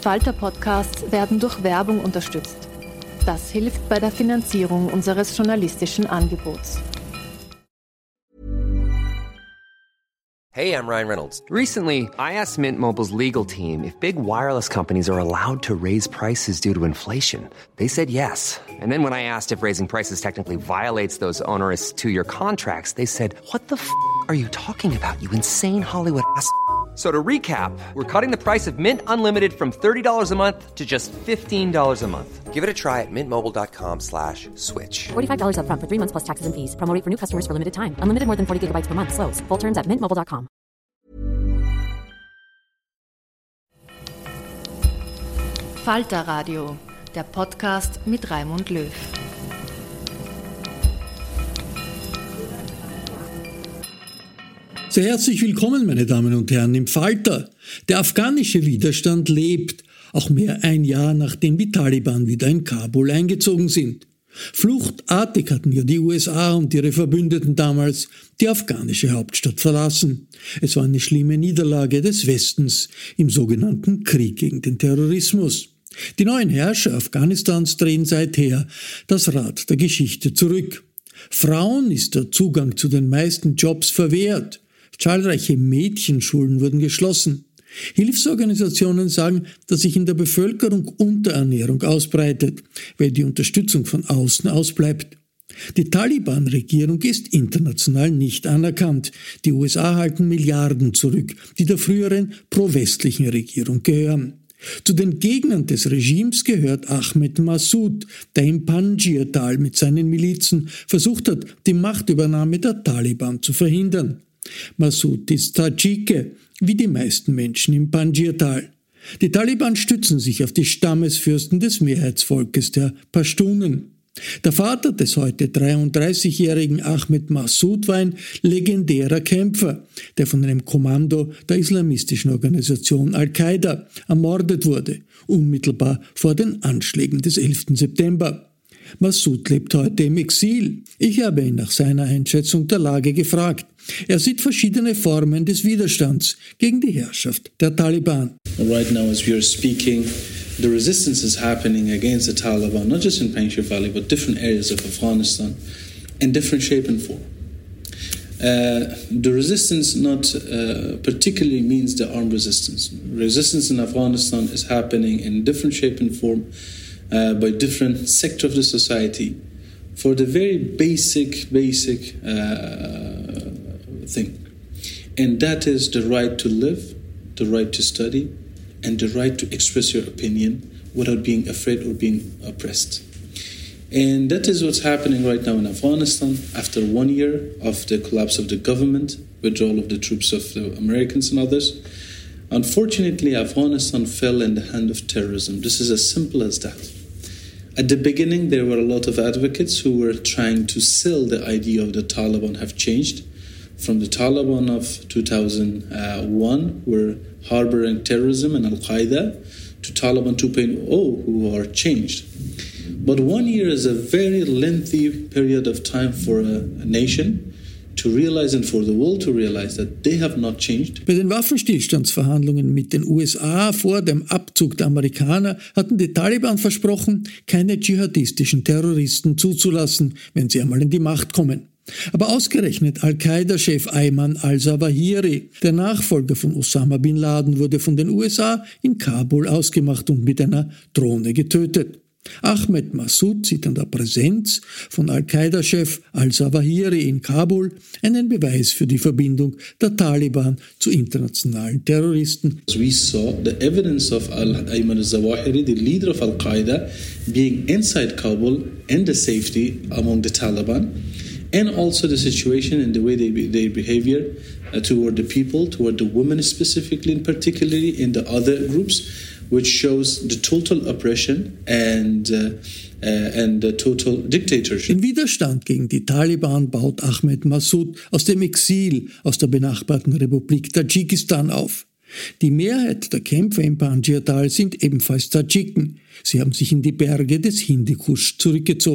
Falter-Podcasts werden durch Werbung unterstützt. Das hilft bei der Finanzierung unseres journalistischen Angebots. Hey, I'm Ryan Reynolds. Recently, I asked Mint Mobile's legal team if big wireless companies are allowed to raise prices due to inflation. They said yes. And then when I asked if raising prices technically violates those onerous two-year contracts, they said, "What the f*** are you talking about, you insane Hollywood ass?" So to recap, we're cutting the price of Mint Unlimited from $30 a month to just $15 a month. Give it a try at mintmobile.com/switch. $45 up front for 3 months plus taxes and fees. Promo rate for new customers for limited time. Unlimited more than 40 gigabytes per month. Slows full terms at mintmobile.com. Falter Radio, der Podcast mit Raimund Löw. Sehr herzlich willkommen, meine Damen und Herren, im Falter. Der afghanische Widerstand lebt, auch mehr ein Jahr nachdem die Taliban wieder in Kabul eingezogen sind. Fluchtartig hatten ja die USA und ihre Verbündeten damals die afghanische Hauptstadt verlassen. Es war eine schlimme Niederlage des Westens im sogenannten Krieg gegen den Terrorismus. Die neuen Herrscher Afghanistans drehen seither das Rad der Geschichte zurück. Frauen ist der Zugang zu den meisten Jobs verwehrt. Zahlreiche Mädchenschulen wurden geschlossen. Hilfsorganisationen sagen, dass sich in der Bevölkerung Unterernährung ausbreitet, weil die Unterstützung von außen ausbleibt. Die Taliban-Regierung ist international nicht anerkannt. Die USA halten Milliarden zurück, die der früheren pro-westlichen Regierung gehören. Zu den Gegnern des Regimes gehört Ahmed Massoud, der im Panjshir-Tal mit seinen Milizen versucht hat, die Machtübernahme der Taliban zu verhindern. Massoud ist Tadschike, wie die meisten Menschen im Panjshir-Tal. Die Taliban stützen sich auf die Stammesfürsten des Mehrheitsvolkes der Pashtunen. Der Vater des heute 33-jährigen Ahmed Massoud war ein legendärer Kämpfer, der von einem Kommando der islamistischen Organisation Al-Qaida ermordet wurde, unmittelbar vor den Anschlägen des 11. September. Massoud lebt heute im Exil. Ich habe ihn nach seiner Einschätzung der Lage gefragt. Er sieht verschiedene Formen des Widerstands gegen die Herrschaft der Taliban. Right now as we are speaking, the resistance is happening against the Taliban, not just in Panjshir Valley, but different areas of Afghanistan, in different shape and form. The resistance not particularly means the armed resistance. Resistance in Afghanistan is happening in different shape and form by different sectors of the society for the very basic thing. And that is the right to live, the right to study, and the right to express your opinion without being afraid or being oppressed. And that is what's happening right now in Afghanistan after 1 year of the collapse of the government, withdrawal of the troops of the Americans and others. Unfortunately, Afghanistan fell in the hand of terrorism. This is as simple as that. At the beginning, there were a lot of advocates who were trying to sell the idea of the Taliban have changed. From the Taliban of 2001, who were harboring terrorism and Al-Qaeda, to Taliban 2.0, who are changed. But 1 year is a very lengthy period of time for a nation to realize and for the world to realize that they have not changed. Bei den Waffenstillstandsverhandlungen mit den USA vor dem Abzug der Amerikaner hatten die Taliban versprochen, keine dschihadistischen Terroristen zuzulassen, wenn sie einmal in die Macht kommen. Aber ausgerechnet Al-Qaida-Chef Ayman al-Zawahiri, der Nachfolger von Osama bin Laden, wurde von den USA in Kabul ausgemacht und mit einer Drohne getötet. Ahmed Massoud sieht an der Präsenz von Al-Qaida-Chef al-Zawahiri in Kabul einen Beweis für die Verbindung der Taliban zu internationalen Terroristen. We saw the evidence of Ayman al-Zawahiri, the leader of Al-Qaeda, being inside Kabul and the safety among the Taliban, and also the situation and the way their behavior toward the people, toward the women specifically and particularly in the other groups, which shows the total oppression and the total dictatorship. Den Widerstand gegen die Taliban baut Ahmed Massoud aus dem Exil aus der benachbarten Republik Tadschikistan auf. Die Mehrheit der Kämpfer im Panjshir-Tal sind ebenfalls Tadschiken. Sie haben sich in die Berge des Hindukusch zurückgezogen.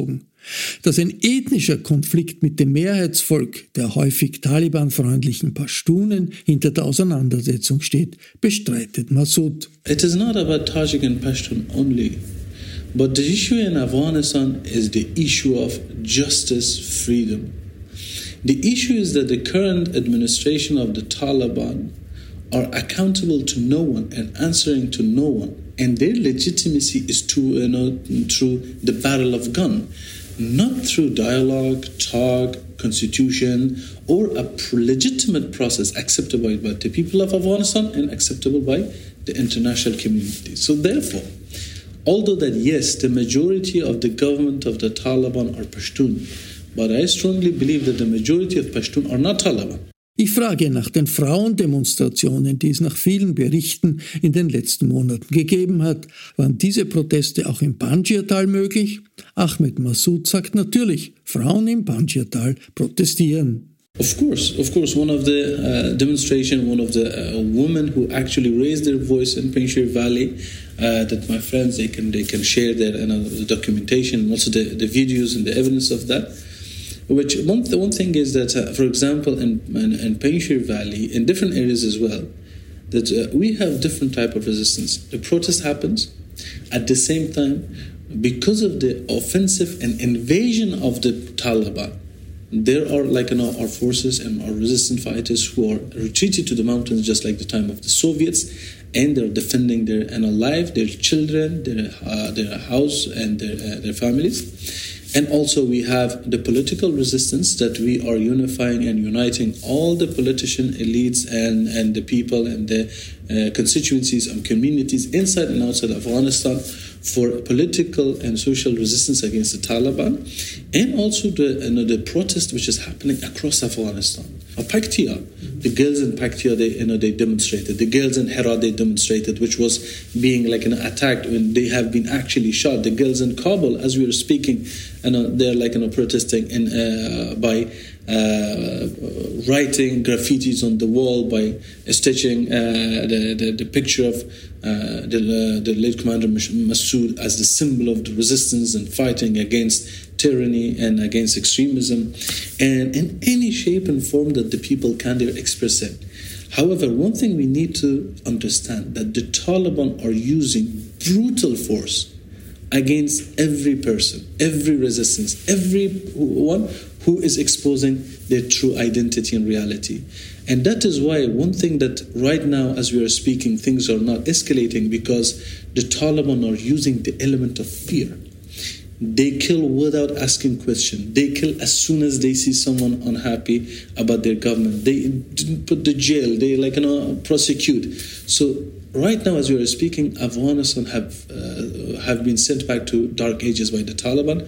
Dass ein ethnischer Konflikt mit dem Mehrheitsvolk der häufig talibanfreundlichen Pashtunen hinter der Auseinandersetzung steht, bestreitet Massoud. It is not about Tajik and Pashtun only, but the issue in Afghanistan is the issue of justice, freedom. The issue is that the current administration of the Taliban are accountable to no one and answering to no one, and their legitimacy is through the barrel of gun. Not through dialogue, talk, constitution, or a legitimate process acceptable by the people of Afghanistan and acceptable by the international community. So therefore, although that yes, the majority of the government of the Taliban are Pashtun, but I strongly believe that the majority of Pashtun are not Taliban. Ich frage nach den Frauendemonstrationen, die es nach vielen Berichten in den letzten Monaten gegeben hat. Waren diese Proteste auch im Panjshir-Tal möglich? Ahmed Massoud sagt natürlich, Frauen im Panjshir-Tal protestieren. Of course. One of the demonstration, one of the women who actually raised their voice in Panjshir Valley, that my friends they can share their the documentation and also the videos and the evidence of that. Which one thing is that, for example, in Panjshir Valley, in different areas as well, that we have different type of resistance. The protest happens at the same time because of the offensive and invasion of the Taliban. There are our forces and our resistant fighters who are retreated to the mountains just like the time of the Soviets, and they're defending their life, their children, their house and their families. And also we have the political resistance that we are unifying and uniting all the politician elites and the people and the constituencies and communities inside and outside Afghanistan for political and social resistance against the Taliban, and also the protest which is happening across Afghanistan. Paktia, the girls in Paktia, they demonstrated. The girls in Herat, they demonstrated, which was being attacked when they have been actually shot. The girls in Kabul, as we were speaking, they're protesting by writing graffitis on the wall, by stitching the picture of the late Commander Massoud as the symbol of the resistance and fighting against tyranny and against extremism, and in any shape and form that the people can express it. However, one thing we need to understand that the Taliban are using brutal force against every person, every resistance, everyone who is exposing their true identity and reality. And that is why one thing that right now, as we are speaking, things are not escalating because the Taliban are using the element of fear. They kill without asking questions. They kill as soon as they see someone unhappy about their government. They put the jail. They prosecute. So right now, as we are speaking, Afghanistan have been sent back to dark ages by the Taliban,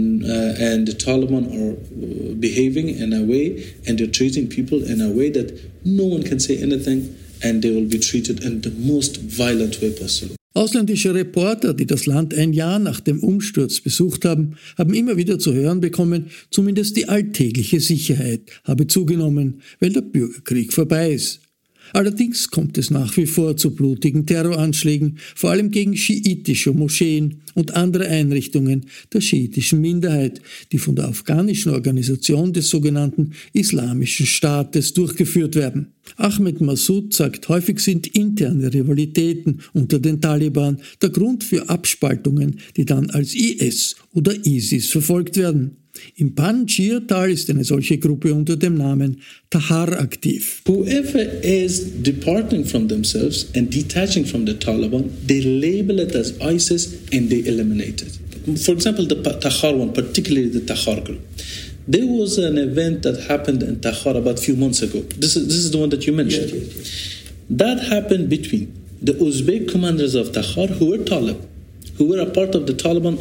and the Taliban are behaving in a way, and they're treating people in a way that no one can say anything, and they will be treated in the most violent way possible. Ausländische Reporter, die das Land ein Jahr nach dem Umsturz besucht haben, haben immer wieder zu hören bekommen, zumindest die alltägliche Sicherheit habe zugenommen, weil der Bürgerkrieg vorbei ist. Allerdings kommt es nach wie vor zu blutigen Terroranschlägen, vor allem gegen schiitische Moscheen und andere Einrichtungen der schiitischen Minderheit, die von der afghanischen Organisation des sogenannten Islamischen Staates durchgeführt werden. Ahmed Massoud sagt, häufig sind interne Rivalitäten unter den Taliban der Grund für Abspaltungen, die dann als IS oder ISIS verfolgt werden. Im Panjshir-Tal ist eine solche Gruppe unter dem Namen Tahar aktiv. Whoever is departing from themselves and detaching from the Taliban, they label it as ISIS and they eliminate it. For example, the Tahar one, particularly the Tahar group. There was an event that happened in Tahar about a few months ago. This is the one that you mentioned. Yes. That happened between the Uzbek commanders of Tahar, who were Talib, who were a part of the Taliban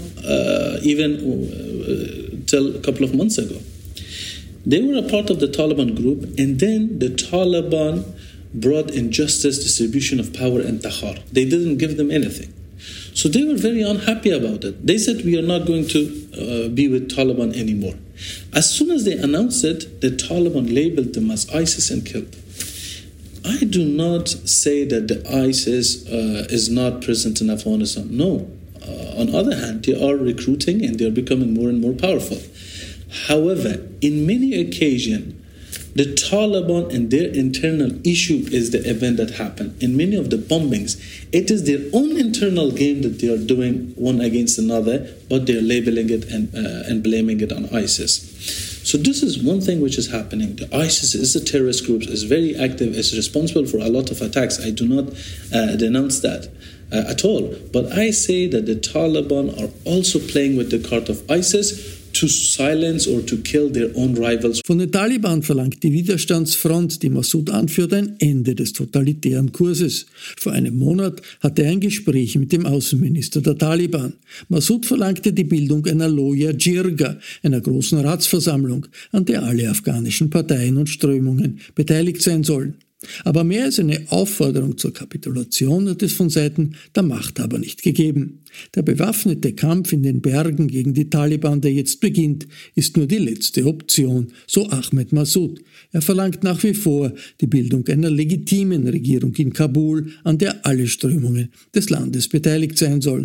till a couple of months ago. They were a part of the Taliban group, and then the Taliban brought injustice, distribution of power in Tahar. They didn't give them anything. So they were very unhappy about it. They said, we are not going to be with Taliban anymore. As soon as they announced it, the Taliban labeled them as ISIS and killed them. I do not say that the ISIS is not present in Afghanistan. No. on the other hand, they are recruiting and they are becoming more and more powerful. However, in many occasions, the Taliban and their internal issue is the event that happened. In many of the bombings, it is their own internal game that they are doing one against another, but they are labeling it and blaming it on ISIS. So this is one thing which is happening. The ISIS is a terrorist group, is very active, is responsible for a lot of attacks. I do not denounce that at all. But I say that the Taliban are also playing with the card of ISIS to silence or to kill their own rivals. Von den Taliban verlangt die Widerstandsfront, die Massoud anführt, ein Ende des totalitären Kurses. Vor einem Monat hatte er ein Gespräch mit dem Außenminister der Taliban. Massoud verlangte die Bildung einer Loya Jirga, einer großen Ratsversammlung, an der alle afghanischen Parteien und Strömungen beteiligt sein sollen. Aber mehr als eine Aufforderung zur Kapitulation hat es von Seiten der Machthaber nicht gegeben. Der bewaffnete Kampf in den Bergen gegen die Taliban, der jetzt beginnt, ist nur die letzte Option, so Ahmed Massoud. Er verlangt nach wie vor die Bildung einer legitimen Regierung in Kabul, an der alle Strömungen des Landes beteiligt sein sollen.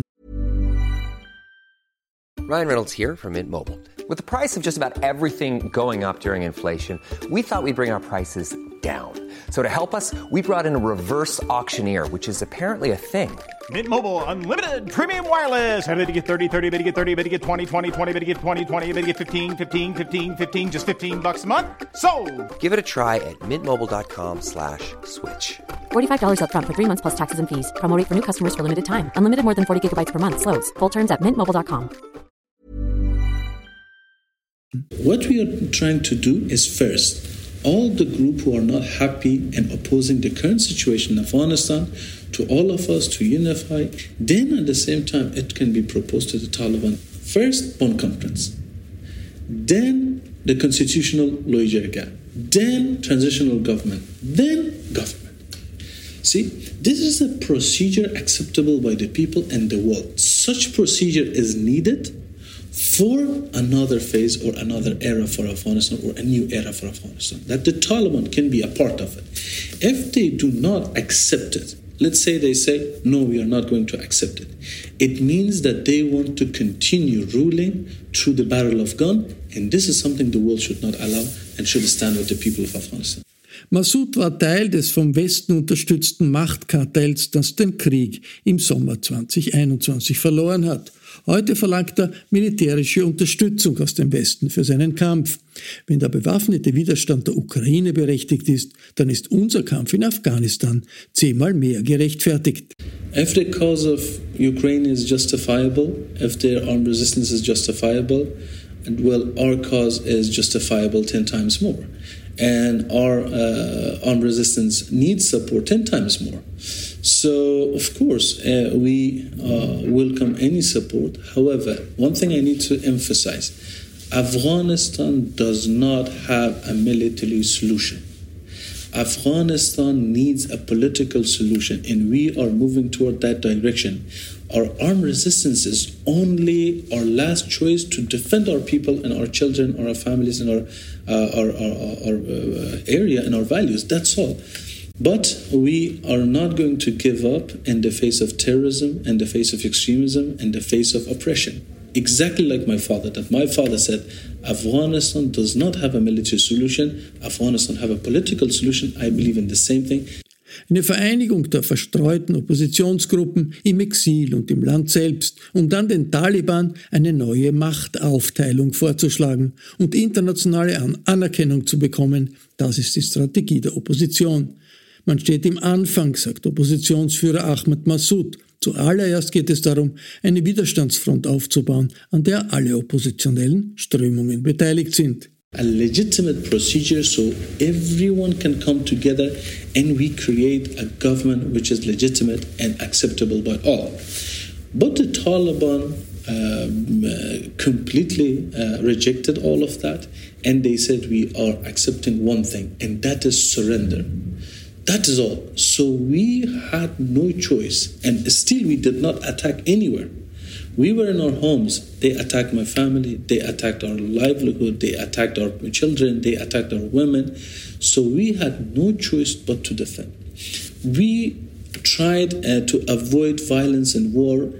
Ryan Reynolds here from Mint Mobile. With the price of just about everything going up during inflation, we thought we'd bring our prices down. So to help us, we brought in a reverse auctioneer, which is apparently a thing. Mint Mobile Unlimited Premium Wireless. How to get 30, 30, bit to get 30, bit to get 20, 20, 20, bit to get 20, 20, bit to get 15, 15, 15, 15, just $15 a month? Sold! Give it a try at mintmobile.com/switch. $45 up front for 3 months plus taxes and fees. Promo rate for new customers for limited time. Unlimited more than 40 gigabytes per month. Slows full terms at mintmobile.com. What we are trying to do is first, all the group who are not happy and opposing the current situation in Afghanistan, to all of us to unify. Then at the same time, it can be proposed to the Taliban. First, Bonn Conference. Then the constitutional Loya Jirga. Then transitional government. Then government. See, this is a procedure acceptable by the people and the world. Such procedure is needed for another phase or another era for Afghanistan or a new era for Afghanistan, that the Taliban can be a part of it. If they do not accept it, let's say they say, no, we are not going to accept it. It means that they want to continue ruling through the barrel of gun, and this is something the world should not allow and should stand with the people of Afghanistan. Massoud war Teil des vom Westen unterstützten Machtkartells, das den Krieg im Sommer 2021 verloren hat. Heute verlangt er militärische Unterstützung aus dem Westen für seinen Kampf. Wenn der bewaffnete Widerstand der Ukraine berechtigt ist, dann ist unser Kampf in Afghanistan 10-mal mehr gerechtfertigt. If the cause of Ukraine is justifiable, if their armed resistance is justifiable, and well, our cause is justifiable 10 times more. And our armed resistance needs support 10 times more. So, of course, we welcome any support. However, one thing I need to emphasize, Afghanistan does not have a military solution. Afghanistan needs a political solution, and we are moving toward that direction. Our armed resistance is only our last choice to defend our people and our children, our families, and our area and our values. That's all. But we are not going to give up in the face of terrorism, in the face of extremism, in the face of oppression. Exactly like my father, that my father said, Afghanistan does not have a military solution, Afghanistan have a political solution. I believe in the same thing. Eine Vereinigung der verstreuten Oppositionsgruppen im Exil und im Land selbst, um dann den Taliban eine neue Machtaufteilung vorzuschlagen und internationale Anerkennung zu bekommen, das ist die Strategie der Opposition. Man steht im Anfang, sagt Oppositionsführer Ahmed Massoud. Zuallererst geht es darum, eine Widerstandsfront aufzubauen, an der alle oppositionellen Strömungen beteiligt sind. A legitimate procedure so everyone can come together and we create a government which is legitimate and acceptable by all. But the Taliban completely rejected all of that, and they said we are accepting one thing, and that is surrender. That is all. So we had no choice, and still we did not attack anywhere. We were in our homes. They attacked my family. They attacked our livelihood. They attacked our children. They attacked our women. So we had no choice but to defend. We tried to avoid violence and war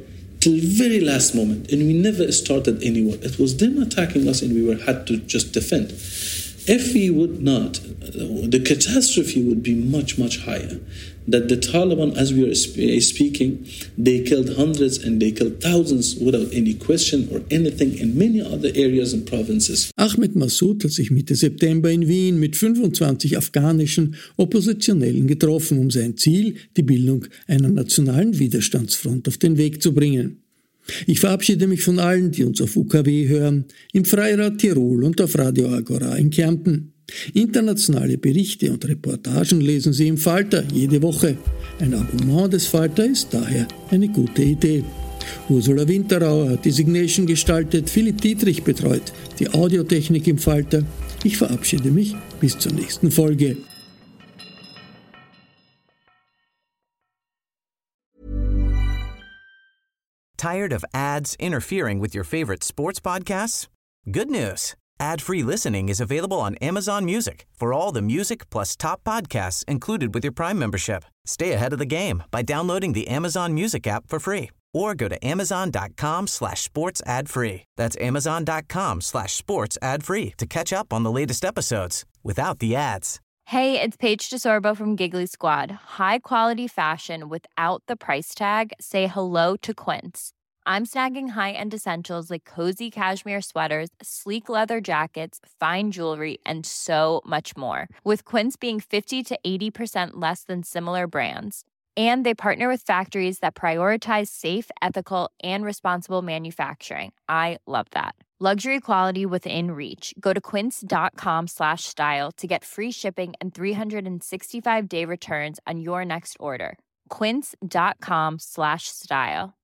till very last moment, and we never started any war. It was them attacking us, and we had to just defend. If we would not, the catastrophe would be much, much higher. That the Taliban, as we are speaking, they killed hundreds and they killed thousands without any question or anything in many other areas and provinces. Ahmed Massoud hat sich Mitte September in Wien mit 25 afghanischen Oppositionellen getroffen, um sein Ziel, die Bildung einer nationalen Widerstandsfront, auf den Weg zu bringen. Ich verabschiede mich von allen, die uns auf UKW hören, im Freirad Tirol und auf Radio Agora in Kärnten. Internationale Berichte und Reportagen lesen Sie im Falter jede Woche. Ein Abonnement des Falter ist daher eine gute Idee. Ursula Winterauer hat die Signation gestaltet, Philipp Dietrich betreut die Audiotechnik im Falter. Ich verabschiede mich bis zur nächsten Folge. Tired of ads interfering with your favorite sports podcasts? Good news. Ad-free listening is available on Amazon Music for all the music plus top podcasts included with your Prime membership. Stay ahead of the game by downloading the Amazon Music app for free or go to amazon.com/sports ad free. That's amazon.com/sports ad free to catch up on the latest episodes without the ads. Hey, it's Paige DeSorbo from Giggly Squad. High quality fashion without the price tag. Say hello to Quince. I'm snagging high-end essentials like cozy cashmere sweaters, sleek leather jackets, fine jewelry, and so much more. With Quince being 50 to 80% less than similar brands. And they partner with factories that prioritize safe, ethical, and responsible manufacturing. I love that. Luxury quality within reach. Go to quince.com/style to get free shipping and 365-day returns on your next order. Quince.com/style.